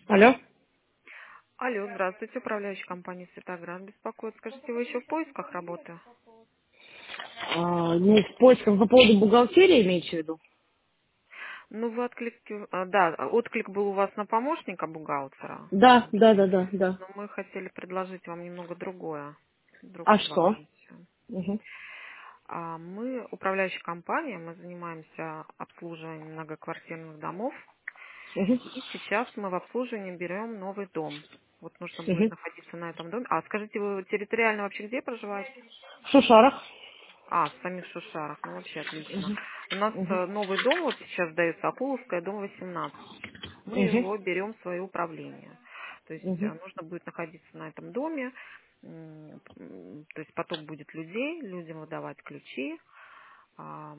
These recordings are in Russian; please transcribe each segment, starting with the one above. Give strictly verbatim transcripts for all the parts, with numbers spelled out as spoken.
Алло. Алло, здравствуйте, управляющая компания «Светоград» беспокоит. Скажите, вы еще в поисках работы? А, ну, в поисках по поводу бухгалтерии имеете в виду? Ну, вы отклик... а, да, отклик был у вас на помощника бухгалтера, Да, да, да, да, да. но мы хотели предложить вам немного другое, А другую что? вакансию. Угу, А Мы управляющая компания, мы занимаемся обслуживанием многоквартирных домов, угу, и сейчас мы в обслуживании берем новый дом. Вот нужно будет угу. находиться на этом доме. А скажите, вы территориально вообще где проживаете? В Шушарах. А, в самих Шушарах. Ну, вообще отлично. Угу, У нас угу, э, новый дом вот сейчас сдается, Акуловская, дом восемнадцать. Мы угу, его берем в свое управление. То есть угу. э, нужно будет находиться на этом доме. м, м, То есть поток будет людей, людям выдавать ключи. А,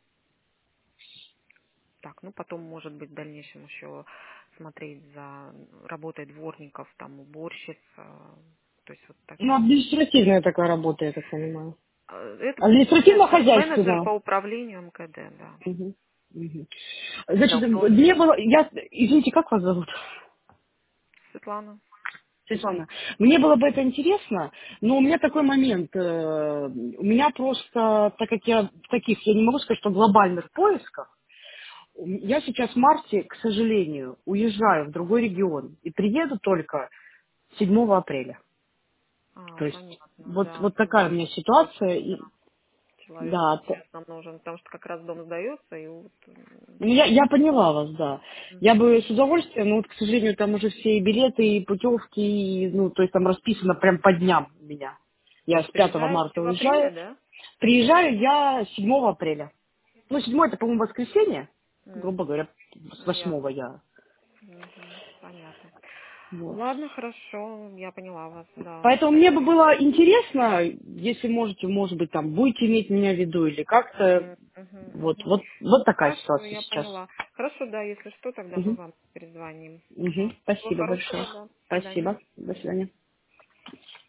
Так, ну потом, может быть, в дальнейшем еще смотреть за работой дворников, там, уборщиц. э, То есть вот Ну, такие. административная такая работа, я так понимаю. Э, Это менеджер, менеджер по Административно-хозяйственная. управлению МКД, да. Угу, угу. Да, Значит, мне управление. было... Я... Извините, как вас зовут? Светлана. Светлана, мне было бы это интересно, но у меня такой момент. э, У меня просто, так как я в таких, я не могу сказать, что глобальных поисках, я сейчас в марте, к сожалению, уезжаю в другой регион и приеду только седьмого апреля. А, То есть понятно, вот, да. вот такая у Тогда меня ситуация. очень, И, да, человек да, т- сейчас нам нужен, потому что как раз дом сдается, и вот... м, ну, я, я поняла вас, да. Я мгм. бы с удовольствием, но вот, к сожалению, там уже все и билеты, и путевки, и, ну, то есть там расписано прям по дням у меня. То Я есть с пятого приезжаете марта в апреле, уезжаю. да? Приезжаю я седьмого апреля. Ну, седьмое это, по-моему, воскресенье. Грубо Мгм. говоря, с Ну, восьмого ясно. я. Мгм. Понятно. Вот. Ладно, хорошо, я поняла вас, да. Поэтому мне бы было интересно, если можете, может быть, там, будете иметь меня в виду или как-то. Мгм, мгм, Вот, мгм. вот, вот такая Хорошо, ситуация я сейчас. поняла. Хорошо, да, если что, тогда мы Мгм. вам перезвоним. Мгм. Да. Всего Спасибо большое. хорошего, да. До свидания. Спасибо. До свидания.